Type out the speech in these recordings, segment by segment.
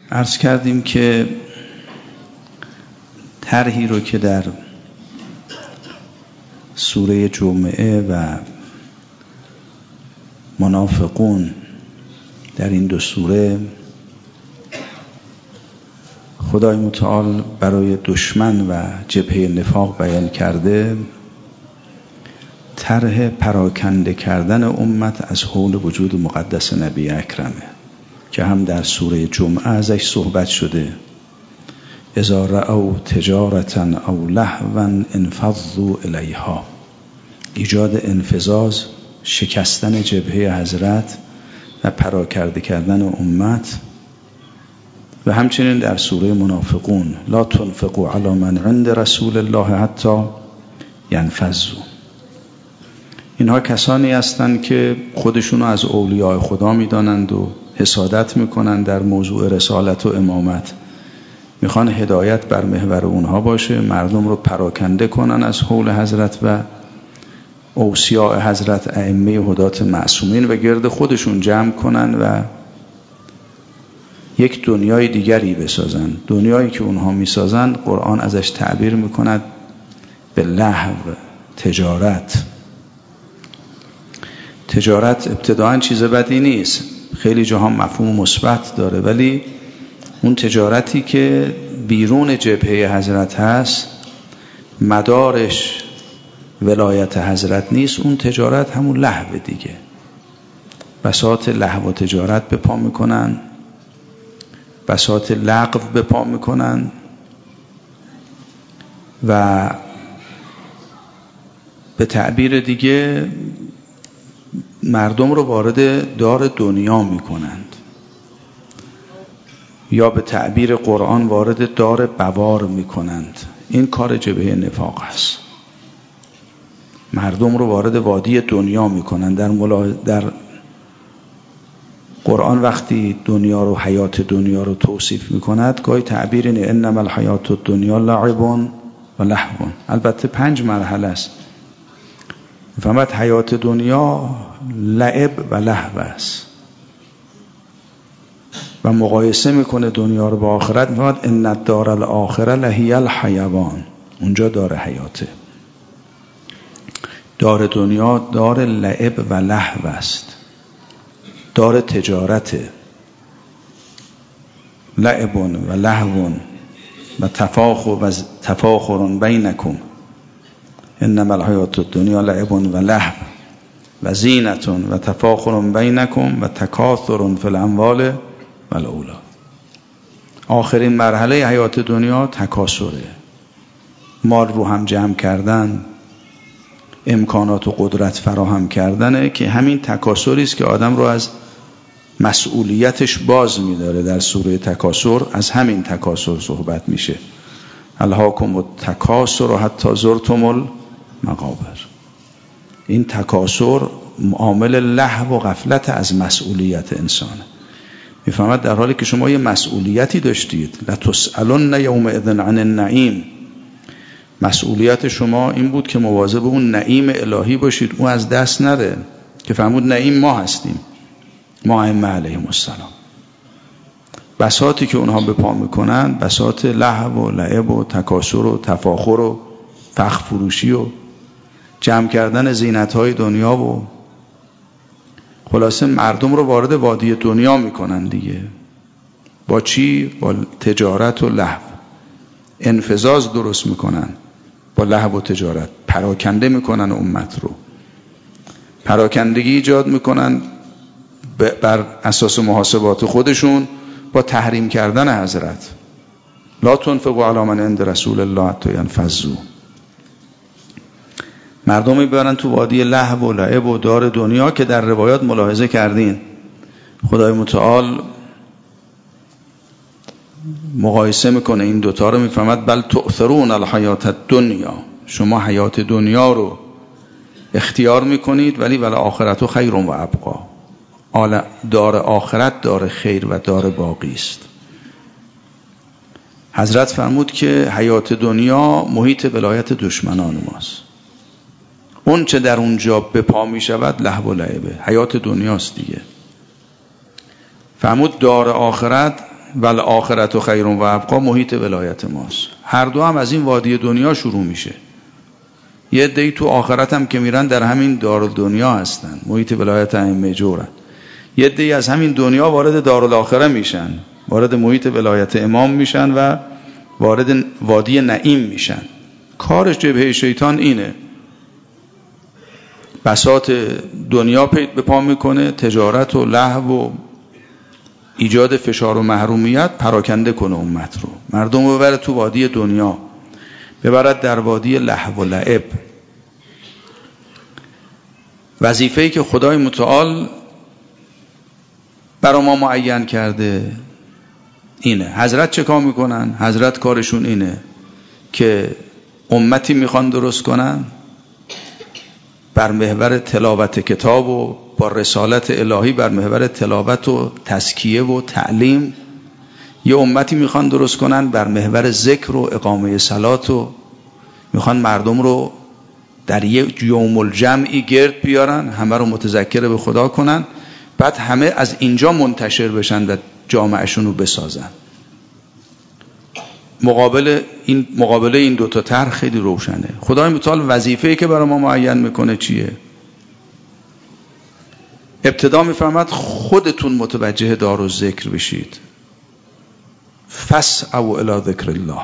عرض کردیم که طرحی رو که در سوره جمعه و منافقون در این دو سوره خدای متعال برای دشمن و جبهه نفاق بیان کرده، طرح پراکنده کردن امت از حول وجود مقدس نبی اکرمه که هم در سوره جمعه ازش صحبت شده. اذا رأوا تجارة او لهوا انفضوا الیها، ایجاد انفضاض، شکستن جبهه حضرت و پراکنده کردن امت. و همچنین در سوره منافقون لا تنفقوا علی من عند رسول الله حتی ینفضوا، اینها کسانی هستند که خودشونو از اولیاء خدا میدانند و حسادت میکنند در موضوع رسالت و امامت، میخوان هدایت بر محور اونها باشه، مردم رو پراکنده کنن از حول حضرت و اوصیاء حضرت، ائمه هدات معصومین، و گرد خودشون جمع کنن و یک دنیای دیگری بسازن. دنیایی که اونها میسازن قرآن ازش تعبیر میکند به لهو، تجارت. تجارت ابتداعاً چیز بدی نیست، خیلی جاها مفهوم مثبت داره، ولی اون تجارتی که بیرون جبهه حضرت هست، مدارش ولایت حضرت نیست، اون تجارت همون لهو دیگه. بساط لهو و تجارت به پا میکنن، بساط لغو به پا میکنن و به تعبیر دیگه مردم رو وارد دار دنیا میکنند، یا به تعبیر قرآن وارد دار بوار میکنند. این کار جبهه نفاق است. مردم رو وارد وادی دنیا میکنند. در قرآن وقتی دنیا رو، حیات دنیا رو توصیف میکند، گاهی تعبیر اینه انما الحیات الدنیا لعب و لهو. البته 5 مرحله است. فهمت حیات دنیا لعب و لهو است و مقایسه میکنه دنیا رو با آخرت، میفهمد ان الدار الاخره لهی الحیوان، اونجا دار حیاته. دار دنیا دار لعب و لهو است، دار تجارته. لعب و لهو و تفاخر بینکم انما الحیات الدنیا لعب و لهو و زینت و تفاخر بینکم و تکاثر فی الاموال و الاولاد. آخرین مرحله حیات دنیا تکاثره، مال رو هم جمع کردن، امکانات و قدرت فراهم کردنه، که همین تکاثری است که آدم رو از مسئولیتش باز می‌داره. در سوره تکاثر از همین تکاثر صحبت میشه. الهاکم التکاثر حتی زرتم المقابر. این تکاثر عامل لهو و غفلت از مسئولیت انسانه. میفهمد در حالی که شما یه مسئولیتی داشتید، لتسألن یومئذ عن النعیم، مسئولیت شما این بود که مواظب اون نعیم الهی باشید، اون از دست نره، که فرمود نعیم ما هستیم، ما ائمه علیهم السلام. بساطی که اونها به پا میکنن بساط لهو و لعب و تکاثر و تفاخر و فخر فروشی و جمع کردن زینت‌های دنیا و خلاصه مردم رو وارد وادی دنیا میکنن دیگه. با چی؟ با تجارت و لهو. انفضاض درست میکنن با لهو و تجارت، پراکنده میکنن امت رو، پراکندگی ایجاد میکنن بر اساس محاسبات خودشون با تحریم کردن حضرت. لا تنفقوا علی من عند رسول الله حتی ینفضوا. مردمی برن تو وادی لهو و لعب و دار دنیا که در روایات ملاحظه کردین خدای متعال مقایسه میکنه این دوتا رو، میفهمد بل تؤثرون الحیات الدنیا، شما حیات دنیا رو اختیار میکنید، ولی آخرت خیر و ابقا، دار آخرت دار خیر و دار باقی است. حضرت فرمود که حیات دنیا محیط ولایت دشمنان ماست، اون چه در اونجا به پا می شود لهو و لعبه، حیات دنیاست دیگه. فرمود دار آخرت والآخرة خیر و ابقا محیط ولایت ماست. هر دو هم از این وادی دنیا شروع میشه. یه عده‌ای تو آخرت هم که میرن در همین دارالدنیا هستن، محیط ولایت ائمه جورن. یه عده‌ای از همین دنیا وارد دارالآخره میشن، وارد محیط ولایت امام میشن و وارد وادی نعیم میشن. کارش جبهه شیطان اینه، بساط دنیا به پا میکنه، تجارت و لهو و ایجاد فشار و محرومیت، پراکنده کنه امت رو، مردم رو ببره تو وادی دنیا، ببرد در وادی لهو و لعب. وظیفه‌ای که خدای متعال برای ما معین کرده اینه. حضرت چه کار میکنن؟ حضرت کارشون اینه که امتی میخوان درست کنن بر محور تلاوت کتاب و با رسالت الهی بر محور تلاوت و تزکیه و تعلیم. یه امتی میخوان درست کنن بر محور ذکر و اقامه صلات و میخوان مردم رو در یک یوم الجمعی گرد بیارن، همه رو متذکر به خدا کنن، بعد همه از اینجا منتشر بشن و جامعهشون رو بسازن. مقابله این دوتا طرح خیلی روشنه. خدای متعال وظیفه‌ای که برای ما معین میکنه چیه؟ ابتدا میفرماد خودتون متوجه دار و ذکر بشید، فاسعوا الی ذکر الله.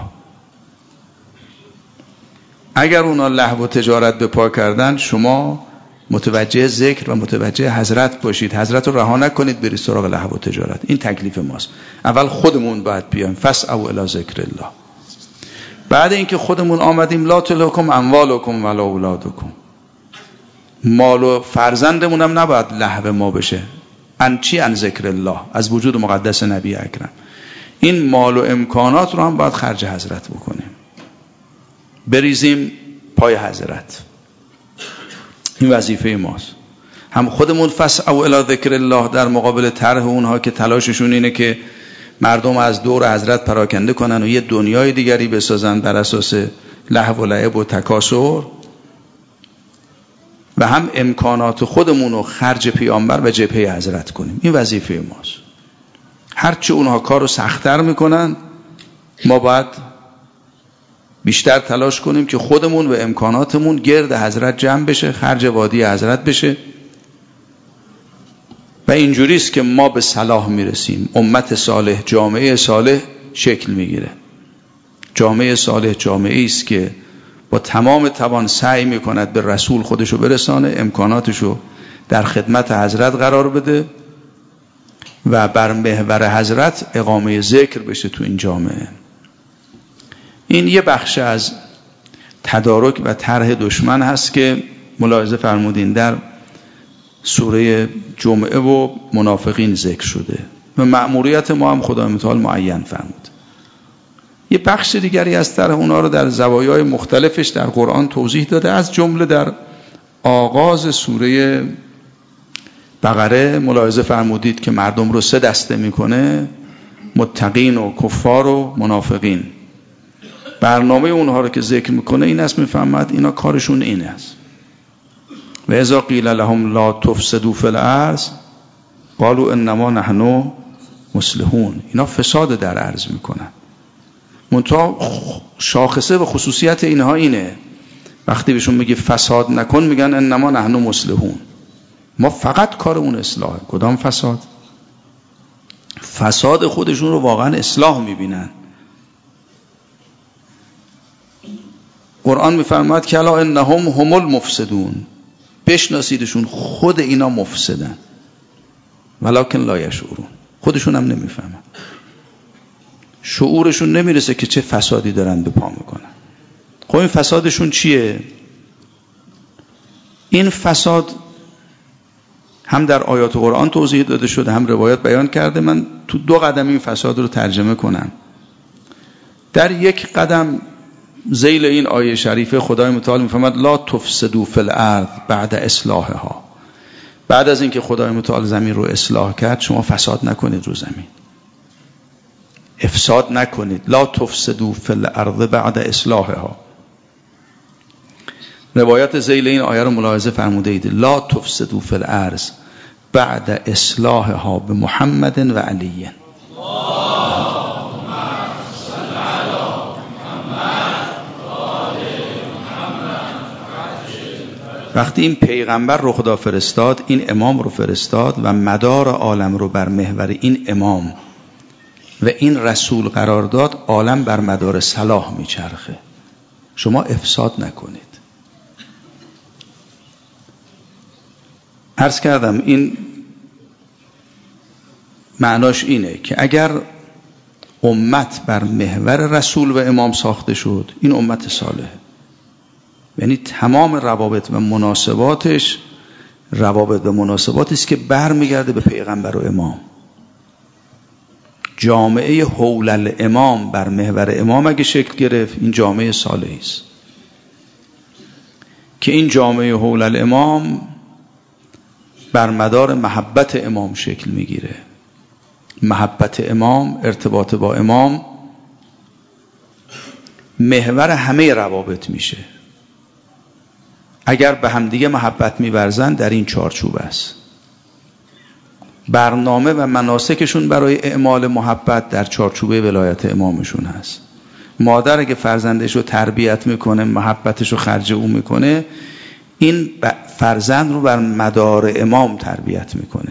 اگر اونا لهو و تجارت به پا کردن، شما متوجه ذکر و متوجه حضرت باشید، حضرت رو رها نکنید برید سراغ لهو و تجارت. این تکلیف ماست. اول خودمون باید بیایم، فاسعوا الی ذکر الله. بعد اینکه خودمون آمدیم، لا تلهکم اموالکم ولا اولادکم، مال و فرزندمون هم نباید لهو ما بشه. ان ذکر الله، از وجود مقدس نبی اکرم. این مال و امکانات رو هم باید خرج حضرت بکنیم، بریزیم پای حضرت. این وظیفه ماست. هم خودمون فاسعوا الی ذکر الله در مقابل طرح اونها که تلاششون اینه که مردم از دور حضرت پراکنده کنن و یه دنیای دیگری بسازن بر اساس لهو و لعب و تکاسر، و هم امکانات خودمون رو خرج پیامبر و جبهه حضرت کنیم. این وظیفه ماست. هرچه اونها کار رو سخت‌تر میکنن، ما باید بیشتر تلاش کنیم که خودمون و امکاناتمون گرد حضرت جمع بشه، خرج وادی حضرت بشه. و اینجوریست که ما به صلاح میرسیم. امت صالح، جامعه صالح شکل میگیره. جامعه صالح جامعه است که با تمام توان سعی میکند به رسول خودشو برسانه، امکاناتشو در خدمت حضرت قرار بده و بر محور حضرت اقامه ذکر بشه تو این جامعه. این یه بخش از تدارک و طرح دشمن هست که ملاحظه فرمودین در سوره جمعه و منافقین ذکر شده و مأموریت ما هم خدای متعال معین فرمود. یه بخش دیگری از طرح اونا رو در زوایای مختلفش در قرآن توضیح داده، از جمله در آغاز سوره بقره ملاحظه فرمودید که مردم رو 3 دسته میکنه: متقین و کفار و منافقین. برنامه اونها رو که ذکر میکنه این است، میفهمد اینا کارشون این است: و اذا قیل لهم لا تفسدوا فی الارض قالوا انما نحن مصلحون. اینا فساد در ارض میکنن. منتها شاخصه و خصوصیت اینها اینه، وقتی بهشون میگه فساد نکن میگن انما نحن مصلحون. ما فقط کارمون اصلاحه. کدام فساد؟ فساد خودشون رو واقعا اصلاح میبینن. قرآن میفرماید که الا انهم هم المفسدون، بشناسیدشون، خود اینا مفسدن ولکن لا یشعرون. خودشون هم نمیفهمن، شعورشون نمیرسه که چه فسادی دارن به پا میکنن. خب این فسادشون چیه؟ این فساد هم در آیات قرآن توضیح داده شده، هم روایات بیان کرده. من تو 2 قدم این فساد رو ترجمه کنم. در 1 قدم ذیل این آیه شریفه خدای متعال میفرماید لا تفسدوا فی الارض بعد اصلاحها. بعد از اینکه خدای متعال زمین رو اصلاح کرد، شما فساد نکنید رو زمین، افساد نکنید. لا تفسدوا فی الارض بعد اصلاحها. روایت ذیل این آیه رو ملاحظه فرموده اید: لا تفسدوا فی الارض بعد اصلاحها به محمد و علی. وقتی این پیغمبر رخدا فرستاد، این امام رو فرستاد و مدار عالم رو بر محور این امام و این رسول قرار داد، عالم بر مدار صلاح میچرخه. شما افساد نکنید. عرض کردم این معناش اینه که اگر امت بر محور رسول و امام ساخته شد، این امت صالحه. یعنی تمام روابط و مناسباتش روابط و مناسباتی است که برمیگرده به پیغمبر و امام. جامعه حول الامام بر محور امام اگه شکل گرفت، این جامعه صالحی است. که این جامعه حول الامام بر مدار محبت امام شکل میگیره. محبت امام، ارتباط با امام محور همه روابط میشه. اگر به همدیگه محبت می‌ورزن، در این چارچوب است. برنامه و مناسکشون برای اعمال محبت در چارچوب ولایت امامشون هست. مادر اگه فرزندش رو تربیت میکنه، محبتش رو خرج او میکنه، این فرزند رو بر مدار امام تربیت میکنه.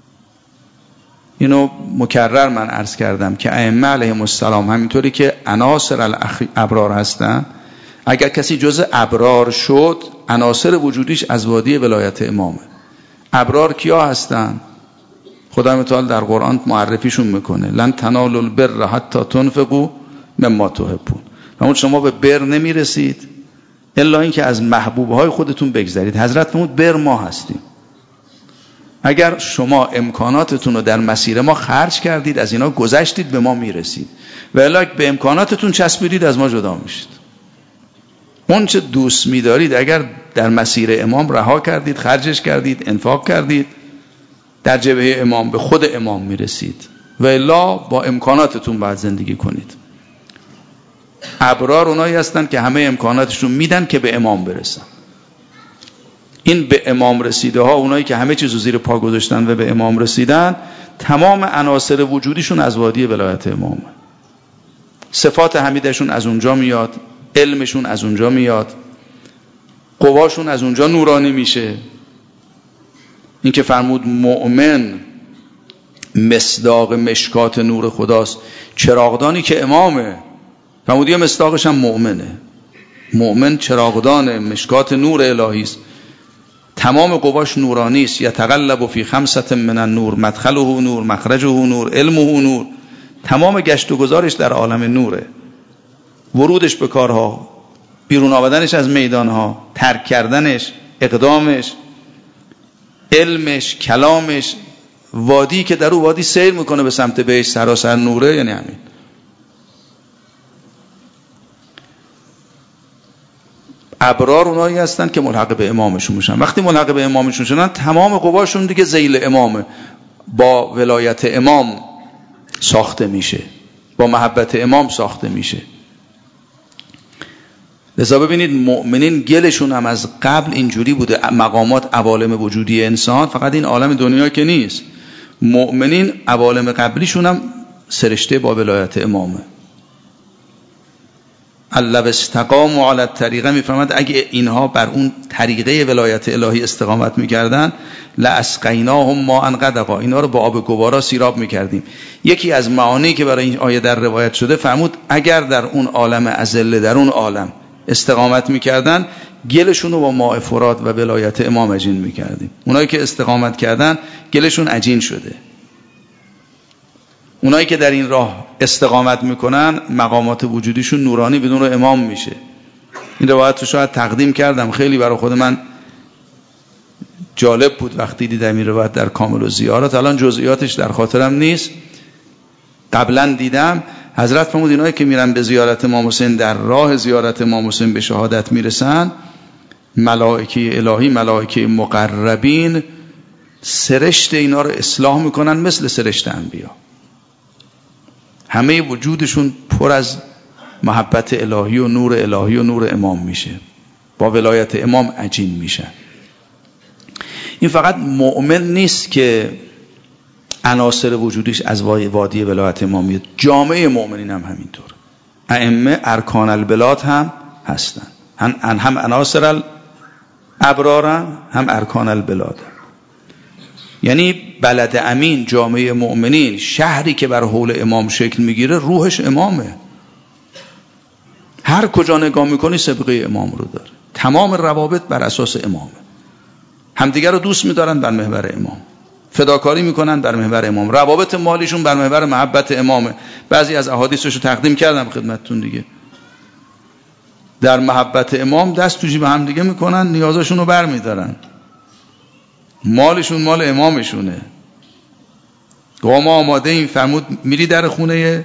اینو مکرر من عرض کردم که ائمه علیهم السلام همینطوری که عناصر الابرار هستن، اگر کسی جز ابرار شد، عناصر وجودیش از وادی ولایت امامه. ابرار کیا هستن؟ خدا متعال در قرآن معرفیشون میکنه. لن تنالوا البر حتی تنفقوا مما تحبون. فرمود شما به بر نمیرسید الا اینکه از محبوبهای خودتون بگذرید. حضرت فرمود بر ما هستیم. اگر شما امکاناتتون رو در مسیر ما خرج کردید، از اینا گذشتید، به ما میرسید. و الا به امکاناتتون چسبیدید، از ما جدا میشید. اون چه دوست می‌دارید اگر در مسیر امام رها کردید، خرجش کردید، انفاق کردید، در جبهه امام به خود امام میرسید. و الا با امکاناتتون باید زندگی کنید. ابرار اونایی هستن که همه امکاناتشون میدن که به امام برسن. این به امام رسیده ها، اونایی که همه چیزو زیر پا گذاشتن و به امام رسیدن، تمام عناصر وجودیشون از وادی ولایت امامه. صفات حمیدشون از اونجا میاد، علمشون از اونجا میاد، قواشون از اونجا نورانی میشه. این که فرمود مؤمن مصداق مشکات نور خداست، چراغدانی که امامه، فرمود یه مصداقش هم مؤمنه. مؤمن چراغدان مشکات نور الهی است، تمام قواش نورانی است. یتقلب فی خمسة من النور، مدخله نور، مخرجه نور، علمه نور. تمام گشت و گذارش در عالم نوره. ورودش به کارها، بیرون آمدنش از میدانها، ترک کردنش، اقدامش، علمش، کلامش، وادی که در او وادی سیر میکنه به سمت بهش، سراسر نوره. یعنی همین. ابرار اونایی هستن که ملحق به امامشون میشن. وقتی ملحق به امامشون شدن، تمام قواشون دیگه ذیل امامه، با ولایت امام ساخته میشه، با محبت امام ساخته میشه. لذا ببینید مؤمنین گلشون هم از قبل اینجوری بوده. مقامات عوالم وجودی انسان، فقط این عالم دنیا که نیست، مؤمنین عوالم قبلیشون هم سرشته با ولایت امامه. لو استقاموا علی الطریقه، میفرماد اگه اینها بر اون طریقه ولایت الهی استقامت میکردن، لاسقیناهم ماء غدقا، اینا رو با آب گوارا سیراب میکردیم. یکی از معانی که برای این آیه در روایت شده، فرمود اگر در اون عالم ازله، در اون عالم استقامت میکردن، گلشون رو با ماء فرات و ولایت امام عجین میکردیم. اونایی که استقامت کردن گلشون عجین شده. اونایی که در این راه استقامت میکنن، مقامات وجودیشون نورانی بدون امام میشه. این روایت رو شاید تقدیم کردم، خیلی برای خود من جالب بود وقتی دیدم این روایت در کامل الزیارات. الان جزئیاتش در خاطرم نیست، قبلا دیدم. حضرت فرمود اینایی که میرن به زیارت امام حسین، در راه زیارت امام حسین به شهادت میرسن، ملائکه الهی، ملائکه مقربین سرشت اینا رو اصلاح میکنن مثل سرشت انبیا. همه وجودشون پر از محبت الهی و نور الهی و نور امام میشه، با ولایت امام عجین میشن. این فقط مؤمن نیست که عناصر وجودیش از وادی ولایت امامیه، جامعه مؤمنین هم همینطور. ائمه ارکان البلاد هم هستن، هم عناصر ابرارن هم ارکان البلاد. یعنی بلد امین، جامعه مؤمنین، شهری که بر حول امام شکل میگیره روحش امامه. هر کجا نگاه میکنی سابقه امام رو داره. تمام روابط بر اساس امامه. همدیگر رو دوست میدارن بر محور امام، فداکاری میکنن بر محور امام، روابط مالیشون بر محور محبت امامه. بعضی از احادیثش رو تقدیم کردم خدمتتون دیگه. در محبت امام دست تو جیب هم دیگه میکنن، نیازشون رو بر میدارن، مالشون مال امامشونه. ما آماده این فرمود میری در خونه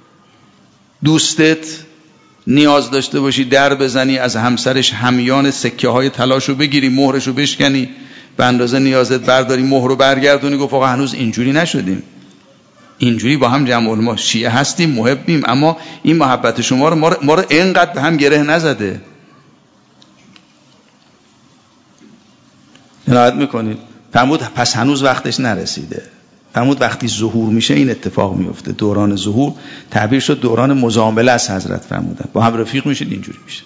دوستت نیاز داشته باشی در بزنی، از همسرش همیان سکه های طلاشو بگیری، مهرشو بشکنی، به اندازه نیازت برداری، مهر رو برگردونی. گفت آقا هنوز اینجوری نشدیم، اینجوری با هم جمع علما شیعه هستیم، محبیم، اما این محبت شما رو ما رو اینقدر به هم گره نزده. عنایت میکنید. فرمود پس هنوز وقتش نرسیده. فرمود وقتی ظهور میشه این اتفاق میفته. دوران ظهور تعبیر شد دوران مزامله از حضرت فرمودن، با هم رفیق میشید، اینجوری میشه.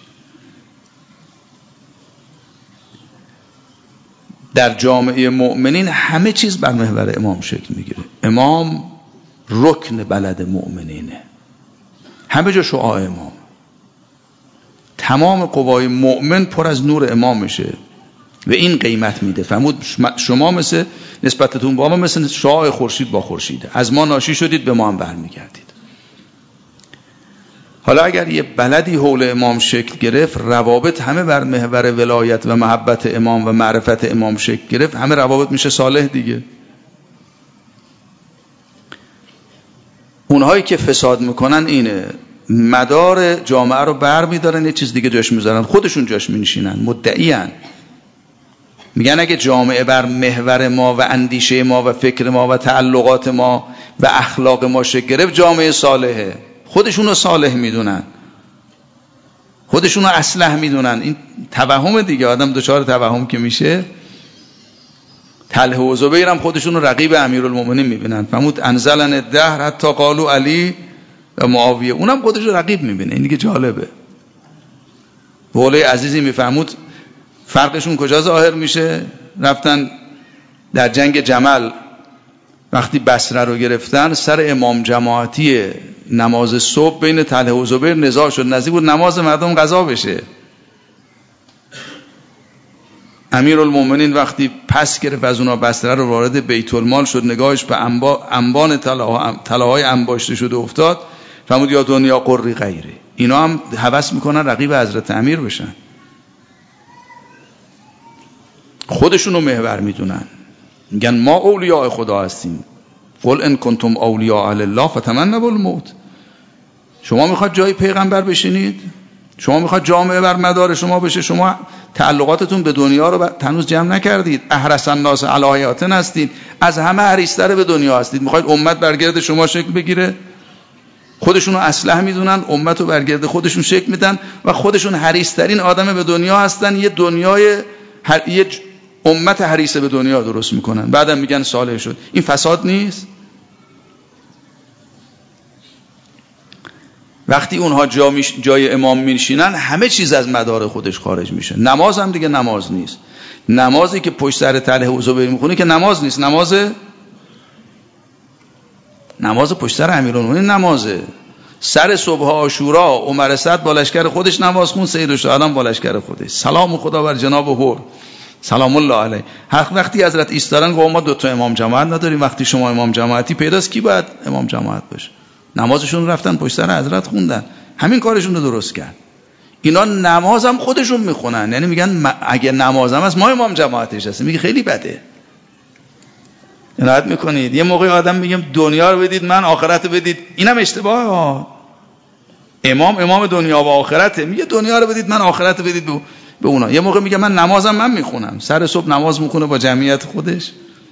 در جامعه مؤمنین همه چیز بر محور امام شکل میگیره. امام رکن بلد مؤمنینه، همه جا شعاع امام. تمام قوای مؤمن پر از نور امام میشه و این قیمت میده. فرمود شما مثل نسبتتون با ما مثل شعاع خورشید با خورشیده، از ما ناشی شدید به ما هم برمیگردید. حالا اگر یه بلدی حول امام شکل گرفت، روابط همه بر محور ولایت و محبت امام و معرفت امام شکل گرفت، همه روابط میشه صالح دیگه. اونهایی که فساد میکنن اینه، مدار جامعه رو بر میدارن، یه چیز دیگه جاش میذارن، خودشون جاش مینشینن، مدعیان. میگن اگه جامعه بر محور ما و اندیشه ما و فکر ما و تعلقات ما و اخلاق ما شکل گرفت، جامعه صالحه. خودشون رو صالح میدونن، خودشون رو اصلح میدونن. این توهم دیگه، آدم دچار توهم که میشه. طلحه و زبیر هم خودشون رو رقیب امیرالمومنین میبینن. فرمود انزلن الدهر حتی قالوا علی و معاویه، اونم خودش رو رقیب میبینه. این دیگه جالبه. حوله عزیزی میفهمود فرقشون کجا ظاهر میشه. رفتن در جنگ جمل، وقتی بصره رو گرفتن، سر امام جماعتی نماز صبح بین طلحه و زبیر نزاع شد، نزدیک بود نماز مردم قضا بشه. امیرالمومنین وقتی پس گرفت از اونا بصره رو، وارد بیت المال شد، نگاهش به انبان طلاهای انباشته شده افتاد. فرمود یا دنیا قری غیره. اینا هم هوس میکنن رقیب حضرت امیر بشن، خودشون رو محور میدونن. میگن ما اولیاء خدا هستیم. قل ان کنتم اولیاء الله فتمنوا الموت. شما میخواد جای پیغمبر بشینید؟ شما میخواد جامعه بر مدار شما بشه؟ شما تعلقاتتون به دنیا رو هنوز جمع نکردید. احرص الناس علی حیات هستید، از همه حریص‌تر به دنیا هستید. میخواید امت برگرد شما شکل بگیره؟ خودشون رو اصلح میدونن، امت رو برگرد خودشون شکل میدن و خودشون حریص‌ترین آدم به دنیا هستن. یه امت حریص به دنیا درست میکنن، بعدم میگن صالح شد. این فساد نیست؟ وقتی اونها جای امام میشینن، همه چیز از مدار خودش خارج میشه. نماز هم دیگه نماز نیست. نمازی که پشت سر طلحه و زبیر میخونه که نماز نیست. نماز پشت سر امیرالمومنین نمازه. سر صبح عاشورا عمر سعد با لشکر خودش نماز خون، سید الشهدان با لشکر خودش. سلام خدا بر جناب هور سلام الله علیه. وقتی حضرت ایستادن گفت ما 2 امام جماعت نداریم. وقتی شما امام جماعتی پیداست، کی باید امام جماعت باشه؟ نمازشون رفتن پشت سر حضرت خوندن، همین کارشون رو درست کرد. اینا نمازم خودشون میخونن، یعنی میگن اگه نمازم هست ما امام جماعتش هستیم. میگه خیلی بده. عنایت میکنید. یه موقع آدم میگم دنیا رو بدید من آخرت رو بدید، اینم اشتباهه. امام دنیا و آخرته. میگه دنیا رو بدید من آخرت رو بدید به اونا. یه موقع میگه من نمازم من میخونم، سر صبح نماز میخونه با جمعیت خودش.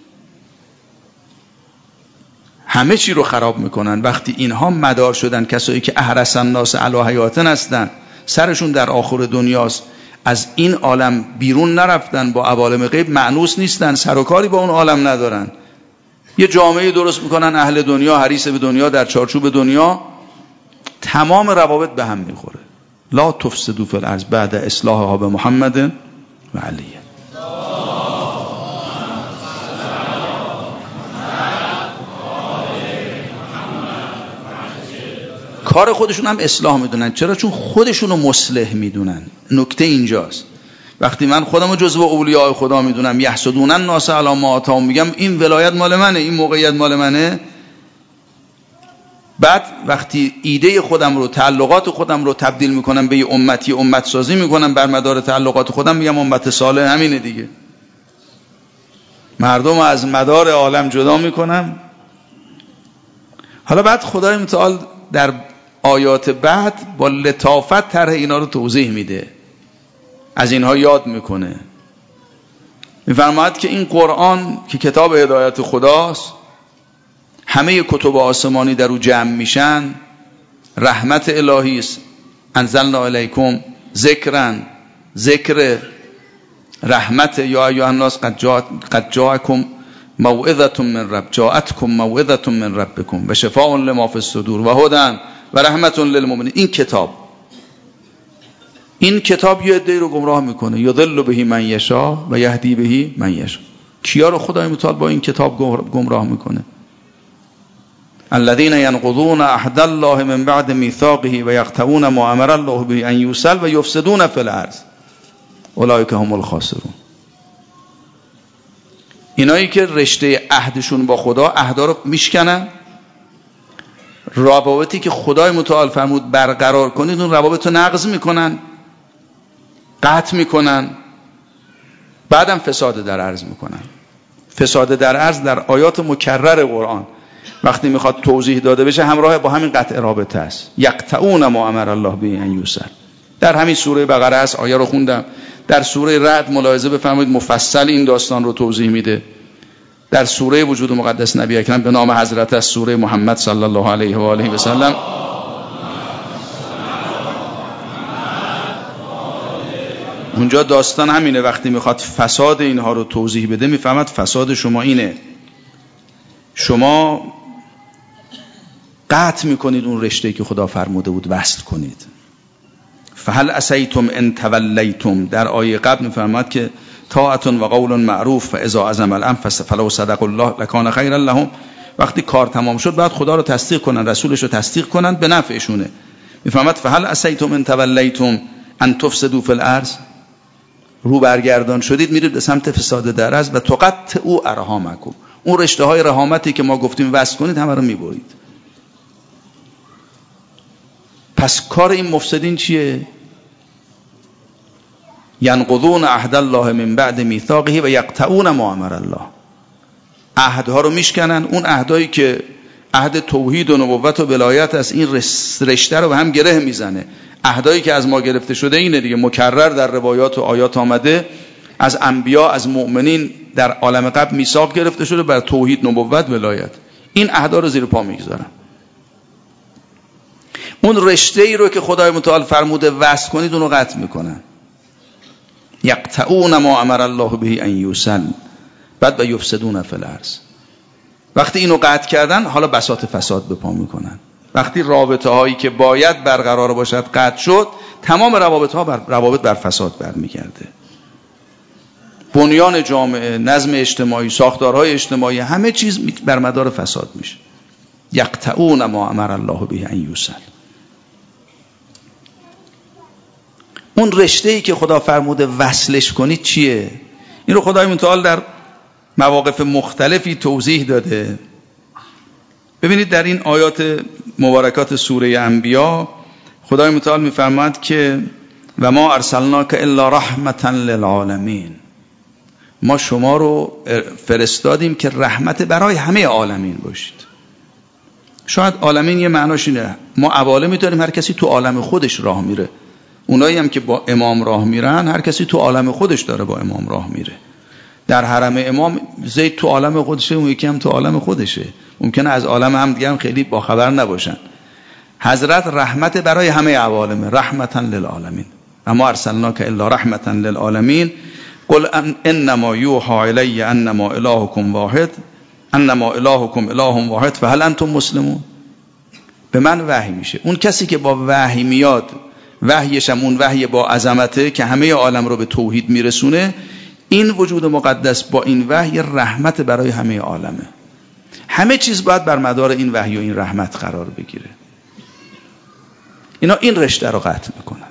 همه چی رو خراب میکنن. وقتی اینها مدار شدن، کسایی که احرص الناس علی حیات هستن، سرشون در آخر دنیاست، از این عالم بیرون نرفتن، با عوالم غیب مأنوس نیستن، سر و کاری با اون عالم ندارن، یه جامعه درست میکنن اهل دنیا، حریص به دنیا، در چارچوب دنیا، تمام روابط به هم میخوره. لا تفسدوا فی الارض بعد اصلاحها به محمد و علیه. کار خودشون هم اصلاح میدونن. چرا؟ چون خودشون رو مصلح میدونن. نکته اینجاست. وقتی من خودم رو جزو اولیاء خدا میدونم، یحسدون الناس علی ما آتاهم، میگم این ولایت مال منه، این موقعیت مال منه، بعد وقتی ایده خودم رو، تعلقات خودم رو تبدیل میکنم به یه امتی، امت سازی میکنم بر مدار تعلقات خودم، میگم امت صالح همینه دیگه. مردم از مدار عالم جدا میکنم. حالا بعد خدای متعال در آیات بعد با لطافت طرح اینا رو توضیح میده، از اینها یاد میکنه. میفرماید که این قرآن که کتاب هدایت خداست، همه کتب آسمانی در او جمع میشن، رحمت الهی است. انزلنا الیکم ذکرا، ذکر رحمت، یا ایها الناس قد جاءکم موعظة من رب، جاءتکم موعظة من ربکم و شفاء لما فی الصدور و هدی و رحمت للمؤمنین. این کتاب یه عده رو گمراه میکنه، یضل به من یشاء و یهدی به من یشاء. کیا رو خدای متعال با این کتاب گمراه میکنه؟ الذين ينقضون عهد الله من بعد ميثاقه ويقطعون ما امر الله به ان يوصل ويفسدون في الارض اولئک هم الخاسرون. اینایی که رشته عهدشون با خدا، عهدا رو میشکنن، روابطی که خدای متعال فرمود برقرار کنید اون روابط رو نقض میکنن، قطع میکنن، بعدم فساد در ارض میکنن. فساد در ارض در آیات مکرر قرآن وقتی میخواد توضیح داده بشه همراه با همین قطع رابطه است. یقطعون ما امر الله به ان یوصل. در همین سوره بقره است، آیه رو خوندم. در سوره رعد ملاحظه بفرمایید مفصل این داستان رو توضیح میده. در سوره وجود مقدس نبی اکرم به نام حضرت از سوره محمد صلی الله علیه و آله و سلم، اونجا داستان همینه. وقتی میخواد فساد اینها رو توضیح بده میفهمد فساد شما اینه، شما قطع میکنید اون رشته‌ای که خدا فرموده بود وصل کنید. فهل عصیتم ان تولیتم، در آیه قبل میفرماد که طاعت و قول معروف فاذا عزم الامر فلو صدق الله لکان خیرا لهم. وقتی کار تمام شد بعد خدا رو تصدیق کنن، رسولش رو تصدیق کنن، به نفعشونه. میفرماد فهل عصیتم ان تولیتم ان تفسدوا فی الارض، رو برگردان شدید میرید به سمت فساد در ارض و تقطعوا ارحامکم، اون رشته های رحامتی که ما گفتیم وصل کنید همه رو میبرید. پس کار این مفسدین چیه؟ ینقضون عهد الله من بعد میثاقه و یقطعون ما امر الله. عهدها رو میشکنن، اون عهدایی که عهد توحید و نبوت و ولایت است، این رشته رو به هم گره میزنه. عهدایی که از ما گرفته شده اینه دیگه، مکرر در روایات و آیات آمده، از انبیا، از مؤمنین در عالم قبل میثاق گرفته شده بر توحید، نبوت، ولایت. این عهدا رو زیر پا میگذارن. اون رشته ای رو که خدای متعال فرموده وصل کنید اون رو قطع میکنن. یقطعون ما امر الله به ان یوصل، بعد و یفسدون فی الارض. وقتی اینو قطع کردن حالا بساط فساد به پا میکنن. وقتی رابطه هایی که باید برقرار باشد قطع شد، تمام روابط بر فساد برمیگرده. بنیان جامعه، نظم اجتماعی، ساختارهای اجتماعی، همه چیز بر مدار فساد میشه. یقطعون ما امر الله به ان یوصل. اون رشته‌ای که خدا فرموده وصلش کنید چیه؟ این رو خدای متعال در مواقف مختلفی توضیح داده. ببینید در این آیات مبارکات سوره انبیا خدای متعال میفرماید که و ما ارسلناک الا رحمتا للعالمین، ما شما رو فرستادیم که رحمت برای همه عالمین باشید. شاید عالمین یه معناش اینه، ما عوالمی داریم، هر کسی تو عالم خودش راه میره. اونایی هم که با امام راه میرن هر کسی تو عالم خودش داره با امام راه میره. در حرم امام زید تو عالم خودشه، اون یکی هم تو عالم خودشه، ممکنه از عالم هم دیگه هم خیلی باخبر نباشن. حضرت رحمت برای همه عوالم، رحمتا للعالمین. اما ارسلناک الا رحمتا للعالمین قل انما یوحى الی انما الهکم واحد انما الهکم اله واحد فهل انتم مسلمون. به من وحی میشه. اون کسی که با وحی میاد، وحیش هم اون وحی با عظمته که همه عالم رو به توحید میرسونه، این وجود مقدس با این وحی رحمت برای همه عالمه. همه چیز باید بر مدار این وحی و این رحمت قرار بگیره. اینا این رشته رو قطع میکنن.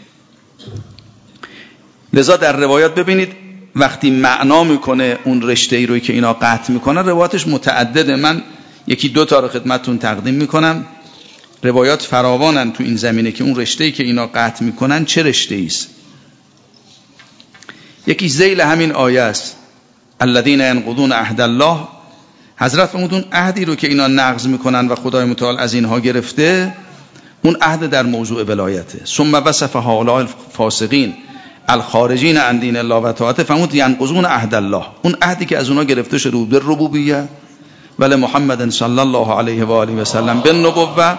لذا در روایات ببینید وقتی معنا میکنه اون رشته ای رو که اینا قطع میکنن، روایاتش متعدده. من یکی دو تا رو خدمتتون تقدیم میکنم. روایات فراوانن تو این زمینه که اون رشته ای که اینا قطع میکنن چه رشته ای است. یکی ذیل همین آیه است، الذین ینقضون عهد الله. حضرت فرمودن عهدی رو که اینا نقض میکنن و خدای متعال از اینها گرفته، اون عهد در موضوع ولایته. ثم وصف هؤلاء الفاسقین الخارجین عن دین الله و طاعته، فرمود ینقضون عهد الله، اون عهدی که از اونها گرفته شده بود به ربوبیه ولی محمد صلی الله علیه و آله و سلم بالنبوه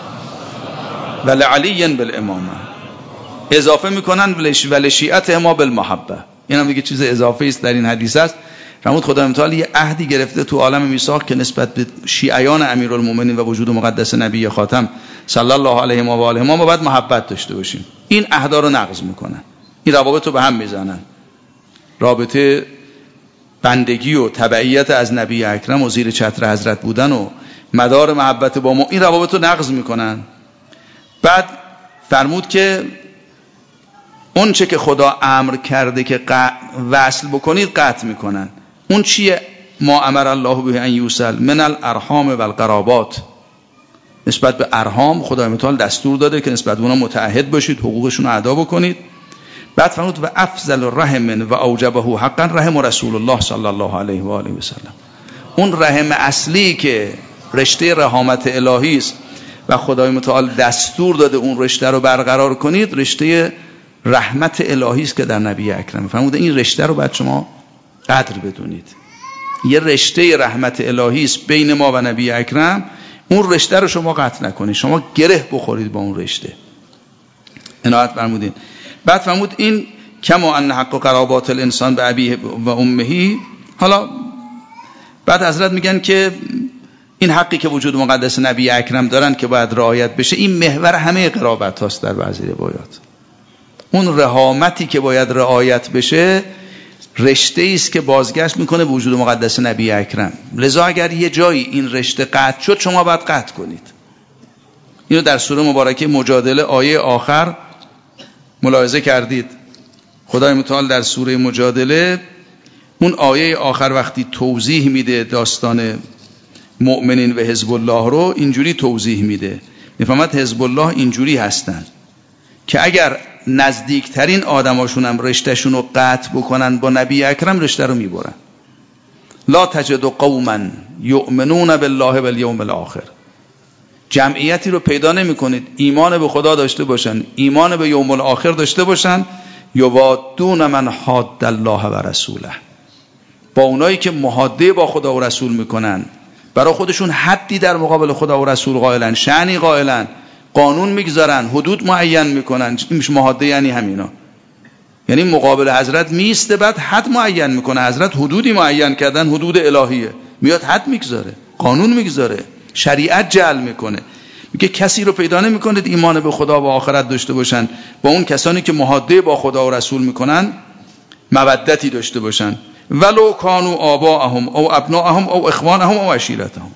ولی علی بالامامه، اضافه میکنن ولی شیعته ما بالمحبه. این هم دیگه چیز اضافه است در این حدیث است. فرمود خدای متعال یه عهدی گرفته تو عالم میثاق که نسبت به شیعیان امیرالمومنین و وجود مقدس نبی خاتم صلی الله علیه و آله ما باید محبت داشته باشیم. این عهدا رو نقض میکنن، این روابط رو به هم میزنن. رابطه بندگی و تبعیت از نبی اکرم و زیر چتر حضرت بودن و مدار محبت با ما، این روابط رو نقض میکنن. بعد فرمود که اون چه که خدا امر کرده که وصل بکنید قطع میکنن. اون چیه؟ ما امر الله به ان یوصل من الارحام و القرابات، نسبت به ارحام خدای متعال دستور داده که نسبت به اونها متعهد باشید، حقوقشون رو ادا بکنید. بعد فرمود و افضل رحم و اوجبه حقا رحم رسول الله صلی الله علیه و آله و سلم. اون رحم اصلی که رشته رحمت الهی است و خدای متعال دستور داده اون رشته رو برقرار کنید، رشته رحمت الهی است که در نبی اکرم. فرمود این رشته رو باید شما قدر بدونید. یه رشته رحمت الهی است بین ما و نبی اکرم، اون رشته رو شما قطع نکنید، شما گره بخورید با اون رشته. عنایت فرمودین. بعد فرمود این کما ان حق قرابات الانسان به ابیه و امه. حالا بعد حضرت میگن که این حقی که وجود مقدس نبی اکرم دارن که باید رعایت بشه، این محور همه قرابت هاست در بعضی روایات. اون رحامتی که باید رعایت بشه رشته است که بازگشت میکنه به وجود مقدس نبی اکرم. لذا اگر یه جایی این رشته قطع شد شما باید قطع کنید. اینو در سوره مبارکه مجادله آیه آخر ملاحظه کردید. خدای متعال در سوره مجادله اون آیه آخر وقتی توضیح میده داستان مؤمنین و حزب الله رو، اینجوری توضیح میده. میفهمد حزب الله اینجوری هستن که اگر نزدیکترین آدماشون هم رشتهشون رو قطع بکنن با نبی اکرم، رشته رو میبرن. لا تجد قوما یؤمنون بالله والیوم الاخر. جمعیتی رو پیدا نمی کنید ایمان به خدا داشته باشن، ایمان به یوم الاخر داشته باشن، یوادون من حاد الله و رسوله، با اونایی که محاده با خدا و رسول میکنن، برای خودشون حدی در مقابل خدا و رسول قائلن، شأنی قائلن، قانون میگذارن، حدود معین میکنن. این محاده یعنی همینا، یعنی مقابل حضرت میسته، بعد حد معین میکنه. حضرت حدودی معین کردن، حدود الهیه، میاد حد میگذاره، قانون میگذاره، شریعت جعل میکنه. میگه کسی رو پیدا نمیکنید ایمان به خدا و آخرت داشته باشن با اون کسانی که محاده با خدا و رسول میکنن مودتی داشته باشن. ولو کانوا آباءهم او ابناءهم او اخوانهم او عشیرتهم،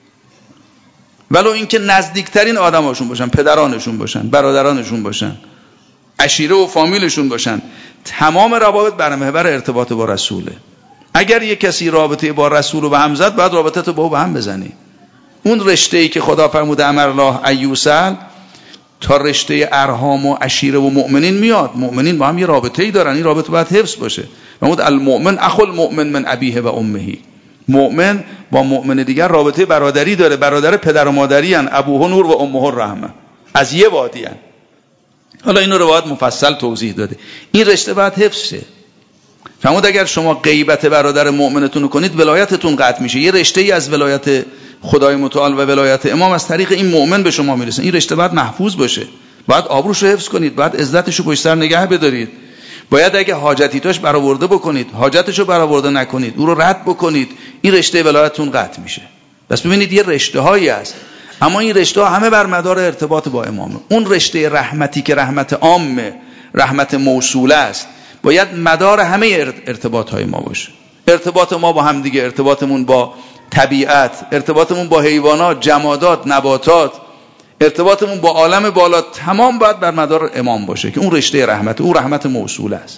ولو اینکه نزدیکترین آدماشون باشن، پدرانشون باشن، برادرانشون باشن، عشیره و فامیلشون باشن، تمام روابط بر محور ارتباط با رسوله. اگر یک کسی رابطه با رسول رو به هم زد، بعد رابطه رو با هم بزنی. اون رشته‌ای که خدا فرموده امر الله ایوسل، تا رشته ارحام و عشیره و مؤمنین میاد. مؤمنین با هم یه رابطه‌ای دارن، این رابطه باید حفظ باشه. فرمود المؤمن اخو المؤمن من ابیه و امه. مؤمن با مؤمن دیگر رابطه برادری داره، برادر پدر و مادری ان، ابوه نور و امه الرحمه، از یه وادی ان. حالا اینو روایت مفصل توضیح داده. این رشته باید حفظ شه. فرمود اگر شما غیبت برادر مؤمنتون رو کنید ولایتتون قطع میشه. یه رشته‌ای از ولایت خدای متعال و ولایت امام از طریق این مؤمن به شما میرسه. این رشته باید محفوظ باشه، باید آبروش رو حفظ کنید، باید عزتش رو پشت سر نگه بدارید. باید اگه حاجتی داشت برآورده بکنید، حاجتش رو برآورده نکنید، او رو رد بکنید، این رشته ولایتتون قطع میشه. پس ببینید یه رشته هایی هست، اما این رشته ها همه بر مدار ارتباط با امامه. اون رشته رحمتی که رحمت عامه، رحمت موصوله است، باید مدار همه ارتباط های ما باشه. ارتباط ما با هم دیگه، ارتباطمون با طبیعت، ارتباطمون با حیوانات، جمادات، نباتات، ارتباطمون با عالم بالا تمام باید بر مدار امام باشه که اون رشته رحمت، اون رحمت موصول است،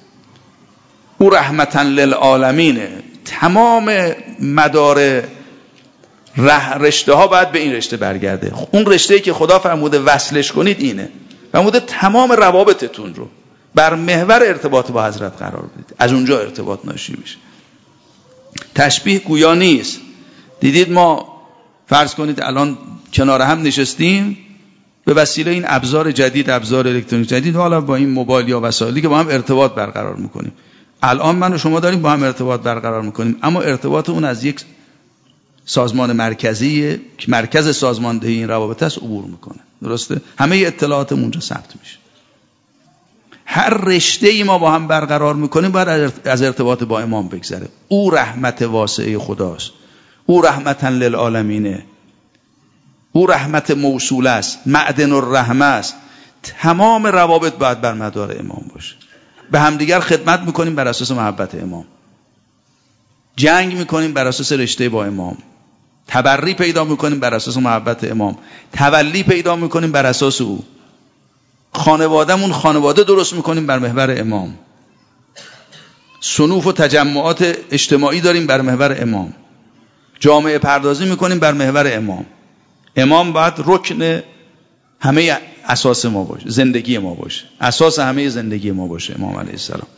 اون رحمتا للعالمینه. تمام مدار رشته ها باید به این رشته برگرده. اون رشته‌ای که خدا فرموده وصلش کنید اینه، فرموده تمام روابطتون رو بر محور ارتباط با حضرت قرار بدید، از اونجا ارتباط ناشی میشه. تشبیه گویا نیست. دیدید ما فرض کنید الان کنار هم نشستیم، به وسیله این ابزار جدید، ابزار الکترونیک جدید، حالا با این موبایل یا وسایلی که با هم ارتباط برقرار میکنیم، الان من و شما داریم با هم ارتباط برقرار میکنیم، اما ارتباط اون از یک سازمان مرکزی که مرکز سازماندهی این روابط است عبور میکنه. درسته؟ همه اطلاعات اونجا ثبت میشه. هر رشته‌ای ما با هم برقرار میکنیم باید از ارتباط با امام بگذره. او رحمت واسعه خداست، او رحمتا للعالمینه، او رحمت موصول است، معدن الرحمه است. تمام روابط باید بر مدار امام باشه. به همدیگر خدمت میکنیم بر اساس محبت امام، جنگ میکنیم بر اساس رشته با امام، تبری پیدا میکنیم بر اساس محبت امام، تولی پیدا میکنیم بر اساس او، خانوادهمون خانواده درست میکنیم بر محور امام، صنوف و تجمعات اجتماعی داریم بر محور امام، جامعه پردازی میکنیم بر محور امام. امام باید رکن همه اساس ما باشه، زندگی ما باشه، اساس همه زندگی ما باشه امام علیه السلام.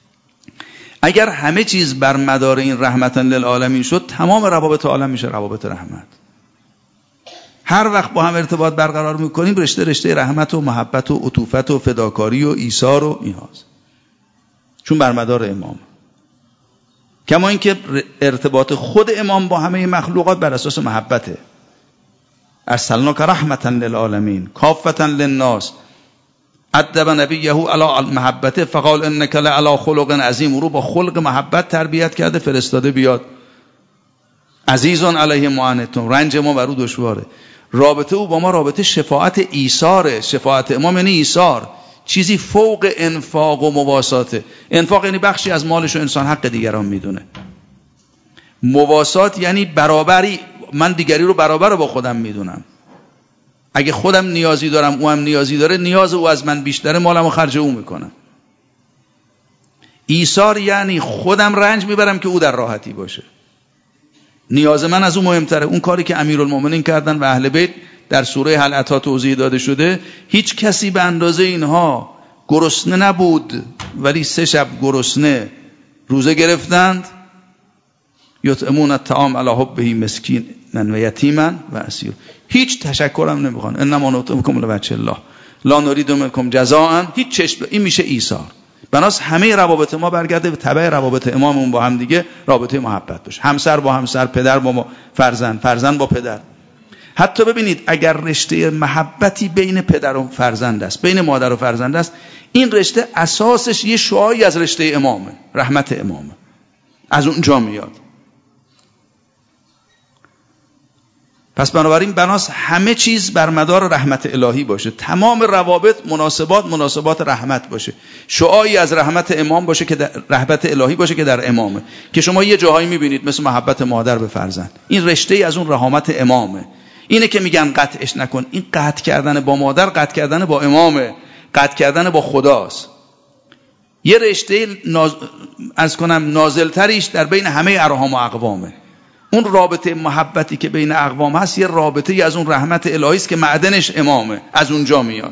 اگر همه چیز بر مدار این رحمتا للعالمین شد، تمام روابط عالم میشه روابط رحمت. هر وقت با هم ارتباط برقرار میکنیم رشته رحمت و محبت و عطوفت و فداکاری و ایثار و این هاست، چون بر مدار امام. کما اینکه ارتباط خود امام با همه مخلوقات بر اساس محبته. ارسلناک رحمتا للعالمین کافتا للناس ادب نبیه علی محبته فقال انک لعلی خلق عظیم. رو با خلق محبت تربیت کرده، فرستاده بیاد. عزیزون علیه معانتون، رنج ما بر او دشواره. رابطه او با ما رابطه شفاعت ایثاره. شفاعت امام یعنی ایثار، چیزی فوق انفاق و مواساته. انفاق یعنی بخشی از مالش و انسان حق دیگران میدونه. مواسات یعنی برابری، من دیگری رو برابر با خودم میدونم. اگه خودم نیازی دارم او هم نیازی داره، نیاز او از من بیشتره، مالم رو خرج او میکنم. ایثار یعنی خودم رنج میبرم که او در راحتی باشه، نیاز من از او مهمتره. اون کاری که امیرالمومنین کردن و اهل بیت در سوره هل اتی توضیح داده شده. هیچ کسی به اندازه اینها گرسنه نبود ولی 3 شب گرسنه روزه گرفتند. یطعمون الطعام علی حبه مسکینا و یتیما و اسیر. هیچ تشکرم نمیخوان. انما نطعمکم لوجه الله لا نرید منکم جزاء. هیچ چشم. این میشه ایثار. بناس همه روابط ما برگرده به تبع روابط اماممون با هم دیگه، رابطه محبت باشه. همسر با همسر، پدر با فرزند، فرزند با پدر. حتی ببینید اگر رشته محبتی بین پدر و فرزند است، بین مادر و فرزند است، این رشته اساسش یه شعاعی از رشته امامه، رحمت امامه، از اونجا میاد. پس بنابراین بناس همه چیز بر مدار رحمت الهی باشه. تمام روابط مناسبات رحمت باشه، شعاعی از رحمت امام باشه که رحمت الهی باشه که در امامه. که شما یه جاهایی میبینید مثل محبت مادر به فرزند، این رشته ای از اون رحمت امامه. اینه که میگن قطعش نکن. این قطع کردن با مادر، قطع کردن با امامه، قطع کردن با خداست. یه رشته نازلتریش در بین همه ارحام و اقوامه. اون رابطه محبتی که بین اقوام هست یه رابطه از اون رحمت الهی است که معدنش امامه، از اونجا میاد.